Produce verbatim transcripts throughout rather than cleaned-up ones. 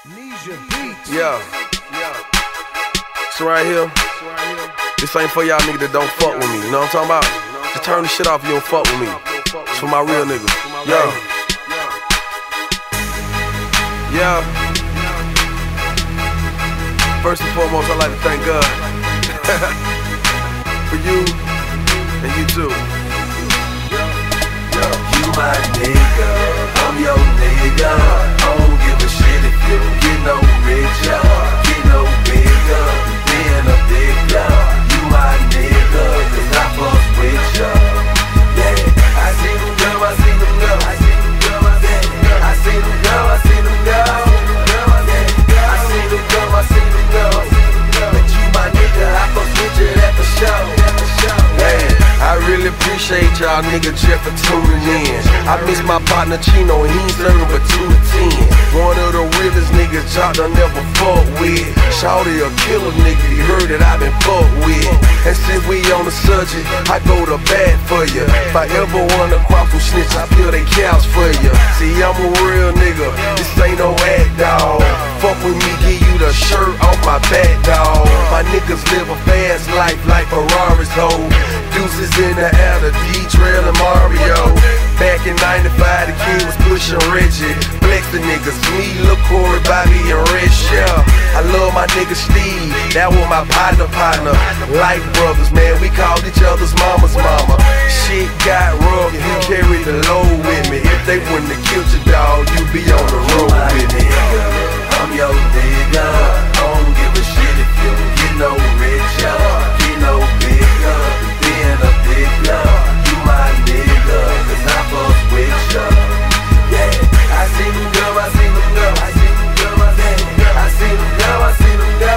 Yeah. This right here, this ain't for y'all niggas that don't fuck with me. You know what I'm talking about? Just turn the shit off if you don't fuck with me. It's for my real niggas. Yeah. Yeah. First and foremost, I'd like to thank God for you and you too. You my nigga, I'm your nigga. I don't give a shit if you don't get no richer, get no bigger, being a nigga. You my nigga, cause I fuck with ya. Yeah, I see them go, I see them go, I see them go, I see them go, I see them go, I see them go, I see them go. But you my nigga, I fuck with ya, that for sure. Hey, I really appreciate y'all nigga Jeff for tuning in. I miss my partner Chino and he ain't serving but two to ten. One of the realest niggas y'all done never fuck with. Shawty a killer nigga, you heard that I been fucked with. And since we on the subject, I go to bat for ya. If I ever wanna cross some snitch, I feel they cows for ya. See, I'm a real nigga, this ain't no act, dawg. Fuck with me, give you the shirt off my back, dawg. My niggas live a fast life like Ferraris, ho. Deuces in the air, the D-Trail and Mario. Back in ninety-five, the king was pushing Reggie. Flex the niggas, me, Lil Corey, Bobby, and Rich, yeah. I love my nigga Steve, that was my partner, partner. Like brothers, man, we called each other's mama's mama. Shit got rough, you carried the load with me. If they wouldn't have killed your dog, you'd be on the road with me. I'm your nigga, I don't give a shit if you don't get no richer, get no bigger, being a nigga. You my nigga, cause I fuck with ya. Yeah, I see them go, I see them go, I see them go, I see them go, I see them go,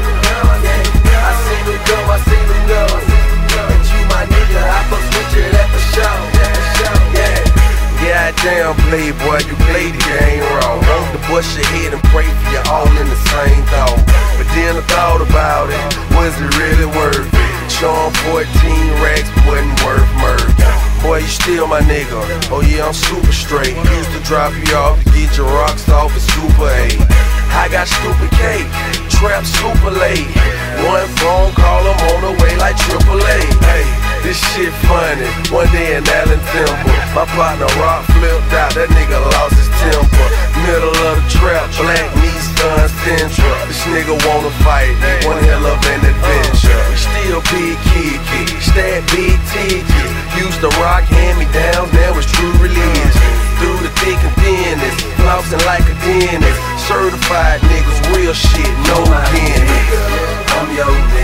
yeah, I see them go, I see them go. But you my nigga, I fuck with ya, that for sure, yeah. Goddamn playboy, you played the game wrong. Want to bust your head and pray for you all in the same thought. But then I thought about it, was it really worth it? Charm fourteen racks wasn't worth murder. Boy, you still my nigga, oh yeah, I'm super straight. Used to drop you off to get your rocks off at Super eight. I got stupid cake, trap super late. One phone call, I'm on the way like triple A. Hey, this shit funny, one day in Allen Temple, my partner Rock flipped out, that nigga lost his temper. Middle of the trap, black Nissan Sentra. This nigga wanna fight, one hell of an adventure. We still big kid, stat big ticket. Used to rock hand-me-downs, now it's true religion. Through the thick and thinness, flossing like a dentist. Certified niggas, real shit, no gimmicks. gimmicks. I'm your nigga.